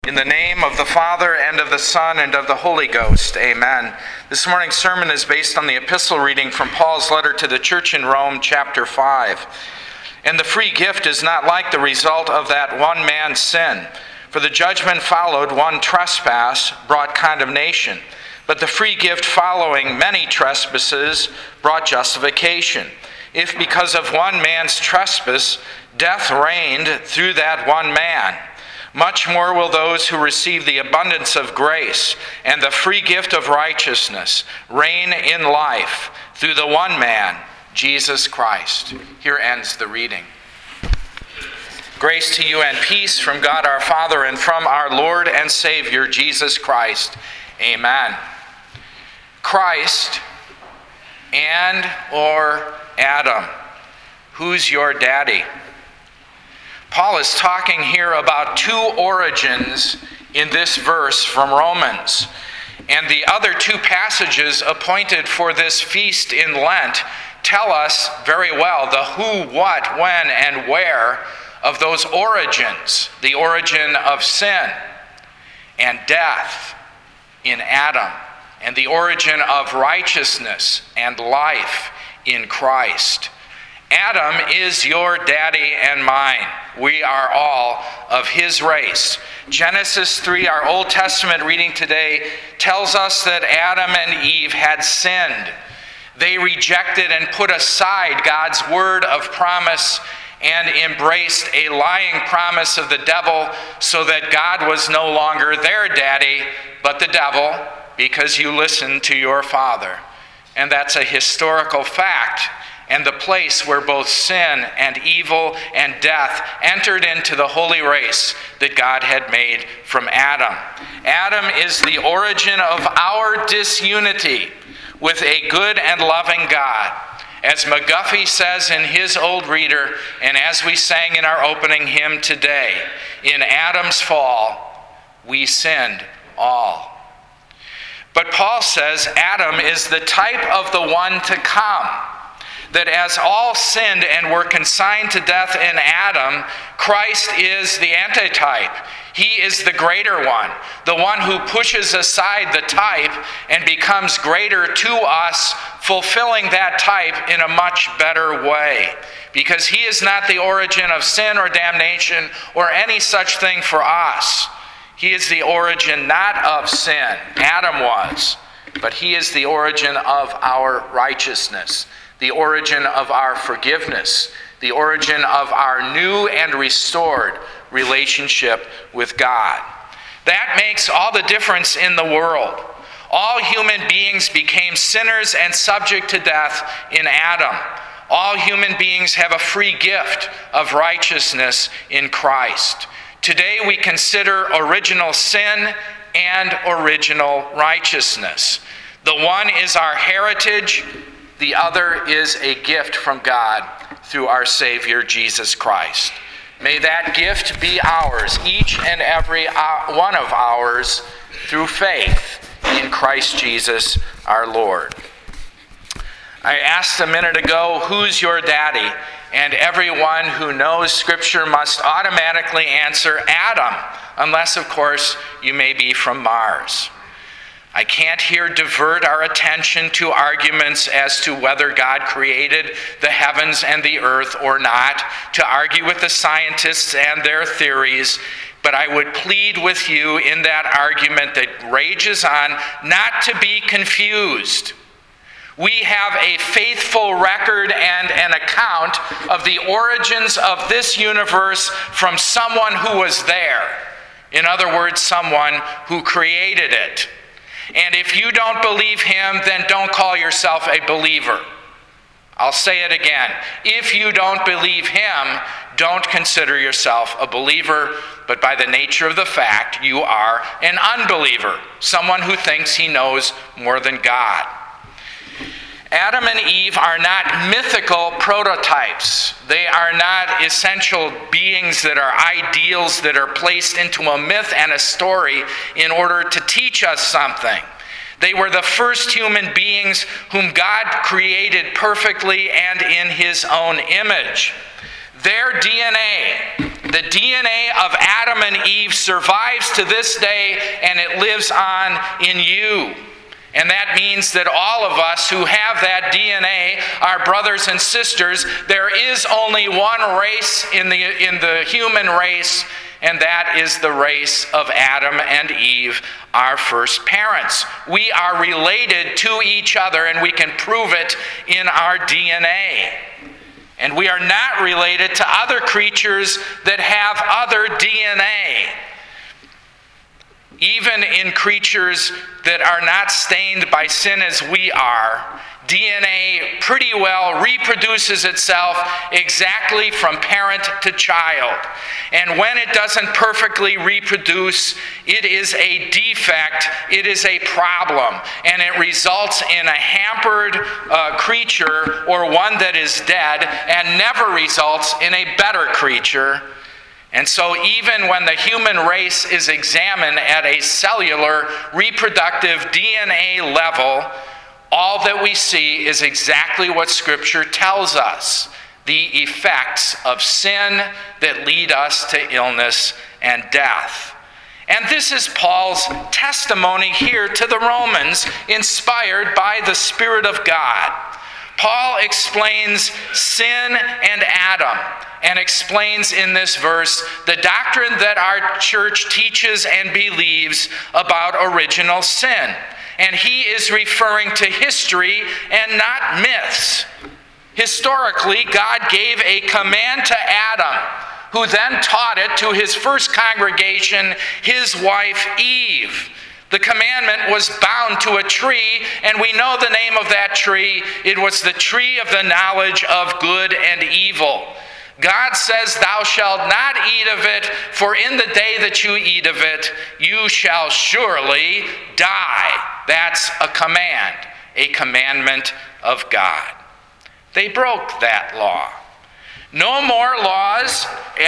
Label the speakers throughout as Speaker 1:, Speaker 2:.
Speaker 1: In the name of the Father, and of the Son, and of the Holy Ghost, amen. This morning's sermon is based on the epistle reading from Paul's letter to the church in Rome, chapter 5. And the free gift is not like the result of that one man's sin. For the judgment followed one trespass, brought condemnation. But the free gift following many trespasses brought justification. If because of one man's trespass, death reigned through that one man, much more will those who receive the abundance of grace and the free gift of righteousness reign in life through the one man, Jesus Christ. Here ends the reading. Grace to you and peace from God our Father and from our Lord and Savior, Jesus Christ. Amen. Christ and or Adam. Who's your daddy? Paul is talking here about two origins in this verse from Romans. And the other two passages appointed for this feast in Lent tell us very well the who, what, when, and where of those origins. The origin of sin and death in Adam, and the origin of righteousness and life in Christ. Adam is your daddy and mine. We are all of his race. Genesis 3, our Old Testament reading today, tells us that Adam and Eve had sinned. They rejected and put aside God's word of promise and embraced a lying promise of the devil, so that God was no longer their daddy, but the devil, because you listened to your father. And that's a historical fact, and the place where both sin and evil and death entered into the holy race that God had made from Adam. Adam is the origin of our disunity with a good and loving God. As McGuffey says in his old reader, and as we sang in our opening hymn today, in Adam's fall, we sinned all. But Paul says Adam is the type of the one to come. That as all sinned and were consigned to death in Adam, Christ is the antitype. He is the greater one, the one who pushes aside the type and becomes greater to us, fulfilling that type in a much better way. Because he is not the origin of sin or damnation or any such thing for us. He is the origin not of sin, Adam was, but he is the origin of our righteousness, the origin of our forgiveness, the origin of our new and restored relationship with God. That makes all the difference in the world. All human beings became sinners and subject to death in Adam. All human beings have a free gift of righteousness in Christ. Today we consider original sin and original righteousness. The one is our heritage, the other is a gift from God through our Savior, Jesus Christ. May that gift be ours, each and every one of ours, through faith in Christ Jesus our Lord. I asked a minute ago, who's your daddy? And everyone who knows Scripture must automatically answer Adam, unless, of course, you may be from Mars. I can't here divert our attention to arguments as to whether God created the heavens and the earth or not, to argue with the scientists and their theories, but I would plead with you in that argument that rages on not to be confused. We have a faithful record and an account of the origins of this universe from someone who was there. In other words, someone who created it. And if you don't believe him, then don't call yourself a believer. I'll say it again. If you don't believe him, don't consider yourself a believer, but by the nature of the fact, you are an unbeliever, someone who thinks he knows more than God. Adam and Eve are not mythical prototypes. They are not essential beings that are ideals that are placed into a myth and a story in order to teach us something. They were the first human beings whom God created perfectly and in his own image. Their DNA The DNA of Adam and Eve survives to this day, and it lives on in you. And that means that all of us who have that DNA are brothers and sisters. There is only one race in the human race, and that is the race of Adam and Eve, our first parents. We are related to each other, and we can prove it in our DNA. And we are not related to other creatures that have other DNA. Even in creatures that are not stained by sin as we are, DNA pretty well reproduces itself exactly from parent to child. And when it doesn't perfectly reproduce, it is a defect, it is a problem, and it results in a hampered creature, or one that is dead, and never results in a better creature. And so even when the human race is examined at a cellular reproductive DNA level, all that we see is exactly what Scripture tells us: the effects of sin that lead us to illness and death. And this is Paul's testimony here to the Romans, inspired by the Spirit of God. Paul explains sin and Adam, and explains in this verse the doctrine that our church teaches and believes about original sin. And he is referring to history and not myths. Historically, God gave a command to Adam, who then taught it to his first congregation, his wife Eve. The commandment was bound to a tree, and we know the name of that tree. It was the tree of the knowledge of good and evil. God says, "Thou shalt not eat of it, for in the day that you eat of it, you shall surely die." That's a commandment of God. They broke that law. No more laws,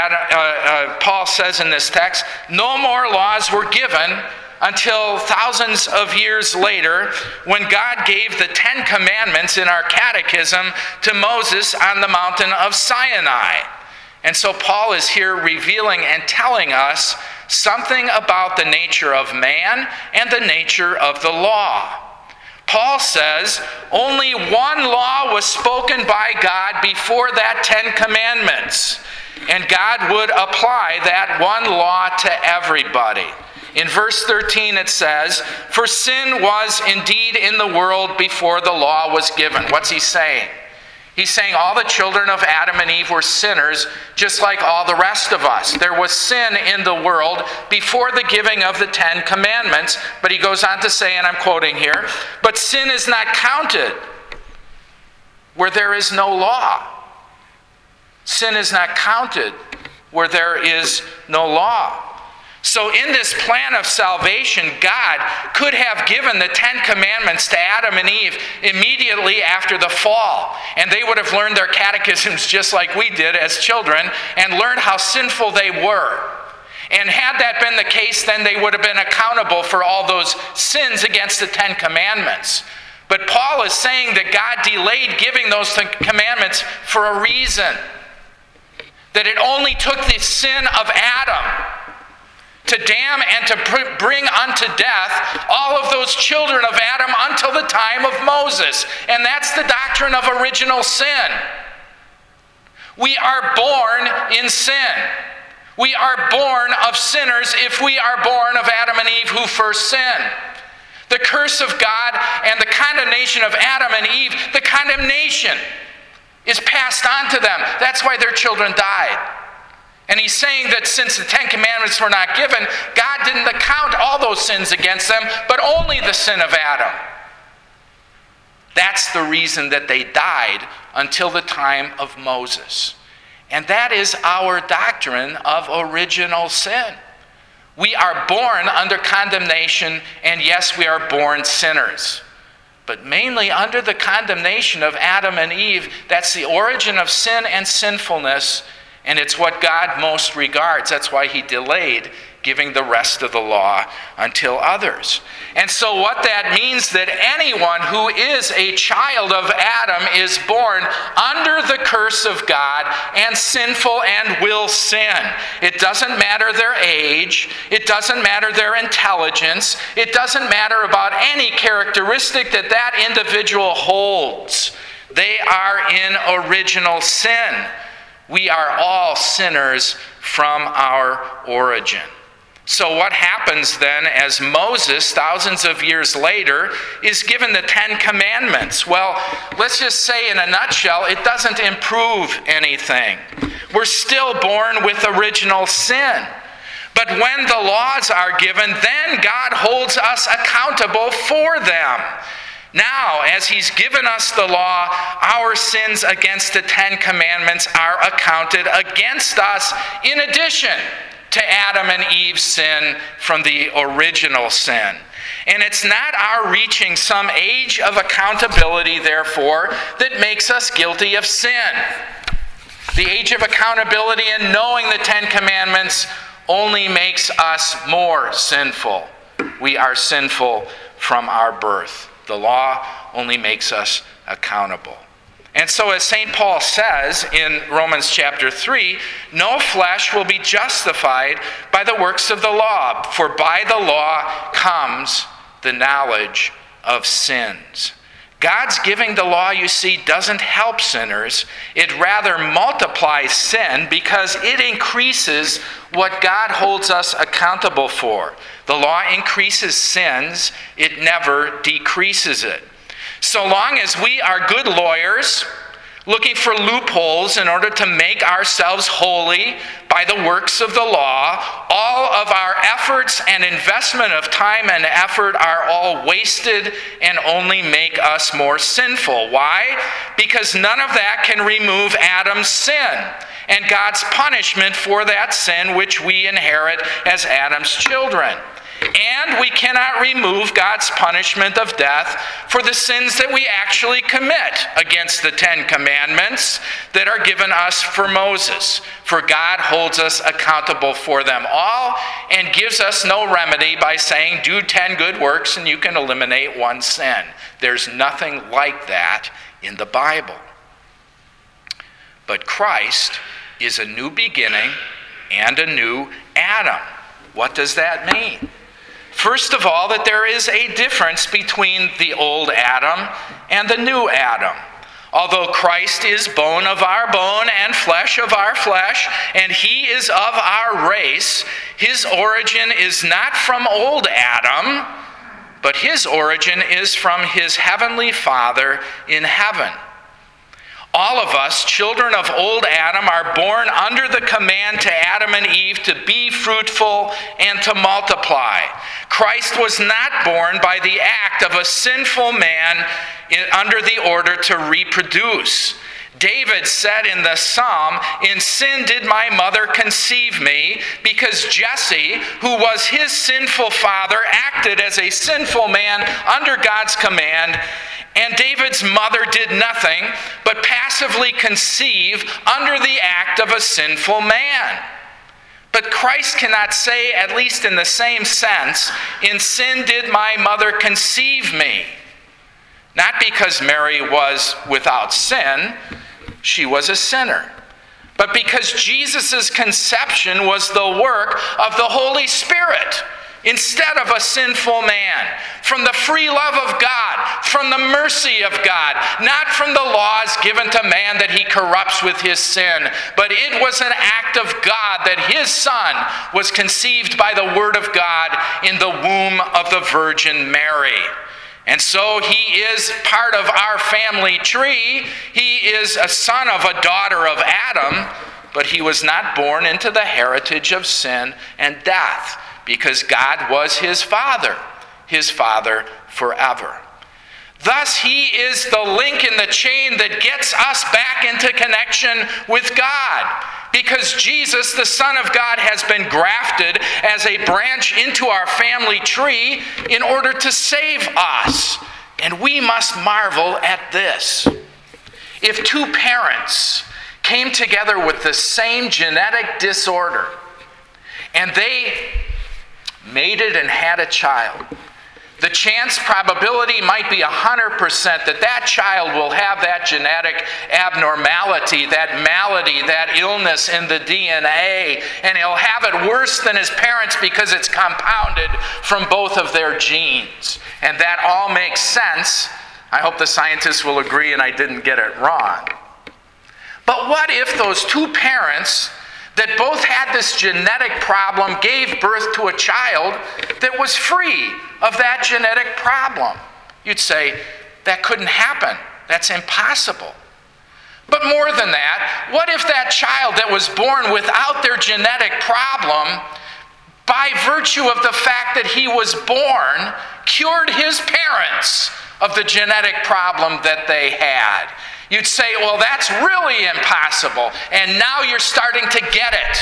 Speaker 1: Paul says in this text, no more laws were given until thousands of years later, when God gave the 10 Commandments in our catechism to Moses on the mountain of Sinai. And so Paul is here revealing and telling us something about the nature of man and the nature of the law. Paul says only one law was spoken by God before that 10 Commandments, and God would apply that one law to everybody. In verse 13 it says, "For sin was indeed in the world before the law was given." What's he saying? He's saying all the children of Adam and Eve were sinners, just like all the rest of us. There was sin in the world before the giving of the 10 Commandments. But he goes on to say, and I'm quoting here, "But sin is not counted where there is no law." Sin is not counted where there is no law. So in this plan of salvation, God could have given the 10 Commandments to Adam and Eve immediately after the fall. And they would have learned their catechisms just like we did as children and learned how sinful they were. And had that been the case, then they would have been accountable for all those sins against the 10 Commandments. But Paul is saying that God delayed giving those commandments for a reason. That it only took the sin of Adam to damn and to bring unto death all of those children of Adam until the time of Moses. And that's the doctrine of original sin. We are born in sin. We are born of sinners if we are born of Adam and Eve who first sinned. The curse of God and the condemnation of Adam and Eve, the condemnation is passed on to them. That's why their children died. And he's saying that since the 10 Commandments were not given, God didn't account all those sins against them, but only the sin of Adam. That's the reason that they died until the time of Moses. And that is our doctrine of original sin. We are born under condemnation, and yes, we are born sinners. But mainly under the condemnation of Adam and Eve. That's the origin of sin and sinfulness. And it's what God most regards. That's why he delayed giving the rest of the law until others. And so what that means, that anyone who is a child of Adam is born under the curse of God and sinful and will sin. It doesn't matter their age. It doesn't matter their intelligence. It doesn't matter about any characteristic that that individual holds. They are in original sin. We are all sinners from our origin. So what happens then as Moses, thousands of years later, is given the 10 Commandments? Well, let's just say in a nutshell, it doesn't improve anything. We're still born with original sin. But when the laws are given, then God holds us accountable for them. Now, as he's given us the law, our sins against the 10 Commandments are accounted against us in addition to Adam and Eve's sin from the original sin. And it's not our reaching some age of accountability, therefore, that makes us guilty of sin. The age of accountability in knowing the 10 Commandments only makes us more sinful. We are sinful from our birth. The law only makes us accountable. And so as St. Paul says in Romans chapter 3, no flesh will be justified by the works of the law, for by the law comes the knowledge of sins. God's giving the law, you see, doesn't help sinners. It rather multiplies sin because it increases what God holds us accountable for. The law increases sins, it never decreases it. So long as we are good lawyers, looking for loopholes in order to make ourselves holy by the works of the law, all of our efforts and investment of time and effort are all wasted and only make us more sinful. Why? Because none of that can remove Adam's sin and God's punishment for that sin which we inherit as Adam's children. And we cannot remove God's punishment of death for the sins that we actually commit against the 10 Commandments that are given us for Moses. For God holds us accountable for them all and gives us no remedy by saying, do 10 good works and you can eliminate one sin. There's nothing like that in the Bible. But Christ is a new beginning and a new Adam. What does that mean? First of all, that there is a difference between the old Adam and the new Adam. Although Christ is bone of our bone and flesh of our flesh, and he is of our race, his origin is not from old Adam, but his origin is from his heavenly Father in heaven. All of us, children of old Adam, are born under the command to Adam and Eve to be fruitful and to multiply. Christ was not born by the act of a sinful man under the order to reproduce. David said in the psalm, "In sin did my mother conceive me," because Jesse, who was his sinful father, acted as a sinful man under God's command. And David's mother did nothing but passively conceive under the act of a sinful man. But Christ cannot say, at least in the same sense, "In sin did my mother conceive me." Not because Mary was without sin, she was a sinner. But because Jesus' conception was the work of the Holy Spirit, instead of a sinful man, from the free love of God, from the mercy of God, not from the laws given to man that he corrupts with his sin, but it was an act of God that his Son was conceived by the Word of God in the womb of the Virgin Mary. And so he is part of our family tree. He is a son of a daughter of Adam, but he was not born into the heritage of sin and death, because God was his Father forever. Thus, he is the link in the chain that gets us back into connection with God, because Jesus, the Son of God, has been grafted as a branch into our family tree in order to save us. And we must marvel at this. If two parents came together with the same genetic disorder, and they mated and had a child, the chance probability might be 100% that child will have that genetic abnormality, that malady, that illness in the DNA, and he'll have it worse than his parents because it's compounded from both of their genes. And that all makes sense. I hope the scientists will agree and I didn't get it wrong. But what if those two parents that both had this genetic problem gave birth to a child that was free of that genetic problem? You'd say, that couldn't happen. That's impossible. But more than that, what if that child that was born without their genetic problem, by virtue of the fact that he was born, cured his parents of the genetic problem that they had? You'd say, well, that's really impossible. And now you're starting to get it.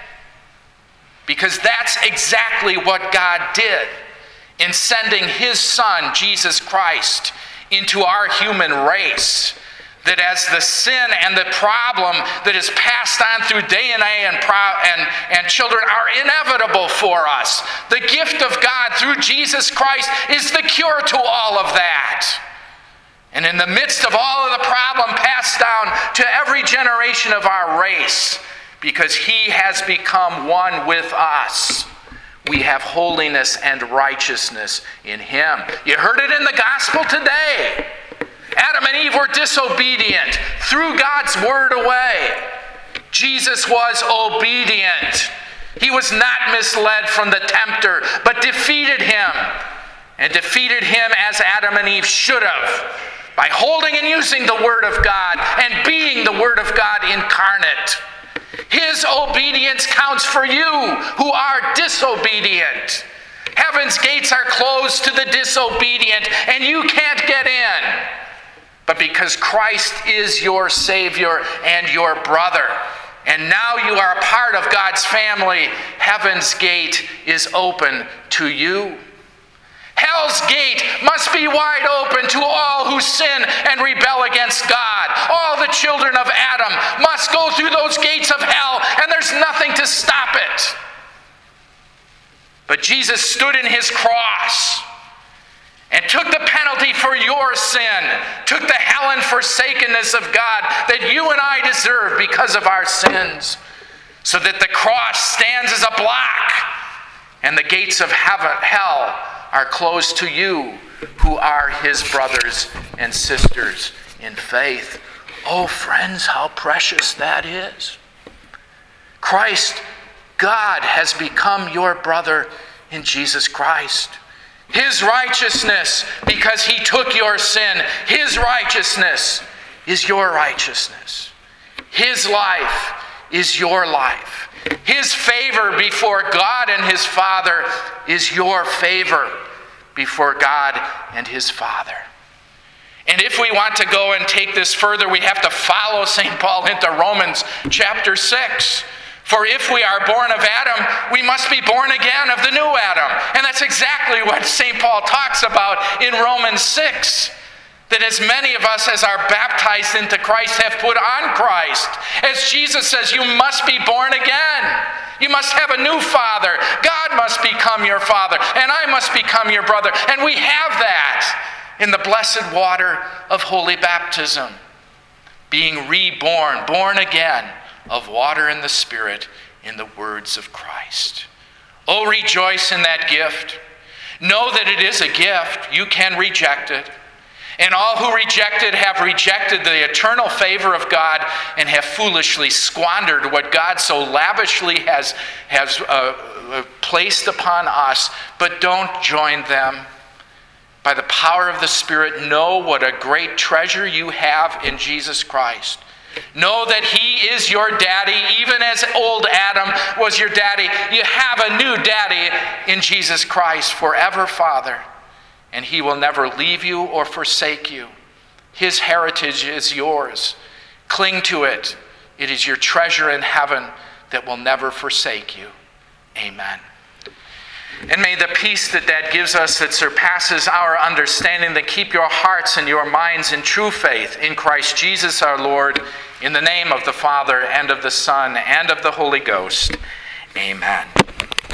Speaker 1: Because that's exactly what God did in sending his Son, Jesus Christ, into our human race. That as the sin and the problem that is passed on through DNA and children are inevitable for us, the gift of God through Jesus Christ is the cure to all of that. And in the midst of all of the problem passed down to every generation of our race, because he has become one with us, we have holiness and righteousness in him. You heard it in the gospel today. Adam and Eve were disobedient, threw God's word away. Jesus was obedient. He was not misled from the tempter, but defeated him. And defeated him as Adam and Eve should have, by holding and using the Word of God and being the Word of God incarnate. His obedience counts for you who are disobedient. Heaven's gates are closed to the disobedient, and you can't get in. But because Christ is your Savior and your brother, and now you are a part of God's family, heaven's gate is open to you. Hell's gate must be wide open to all who sin and rebel against God. All the children of Adam must go through those gates of hell, and there's nothing to stop it. But Jesus stood in his cross and took the penalty for your sin, took the hell and forsakenness of God that you and I deserve because of our sins, so that the cross stands as a block and the gates of hell are closed to you who are his brothers and sisters in faith. Oh, friends, how precious that is. Christ, God, has become your brother in Jesus Christ. His righteousness, because he took your sin, his righteousness is your righteousness. His life is your life. His favor before God and his Father is your favor before God and his Father. And if we want to go and take this further, we have to follow St. Paul into Romans chapter 6. For if we are born of Adam, we must be born again of the new Adam. And that's exactly what St. Paul talks about in Romans 6. That as many of us as are baptized into Christ have put on Christ. As Jesus says, you must be born again. You must have a new father. God must become your father, and I must become your brother. And we have that in the blessed water of holy baptism. Being reborn, born again of water and the Spirit in the words of Christ. Oh, rejoice in that gift. Know that it is a gift. You can reject it. And all who reject it have rejected the eternal favor of God and have foolishly squandered what God so lavishly has placed upon us. But don't join them. By the power of the Spirit, know what a great treasure you have in Jesus Christ. Know that he is your daddy, even as old Adam was your daddy. You have a new daddy in Jesus Christ, forever Father. And he will never leave you or forsake you. His heritage is yours. Cling to it. It is your treasure in heaven that will never forsake you. Amen. And may the peace that gives us, that surpasses our understanding, that keep your hearts and your minds in true faith in Christ Jesus our Lord, in the name of the Father and of the Son and of the Holy Ghost. Amen.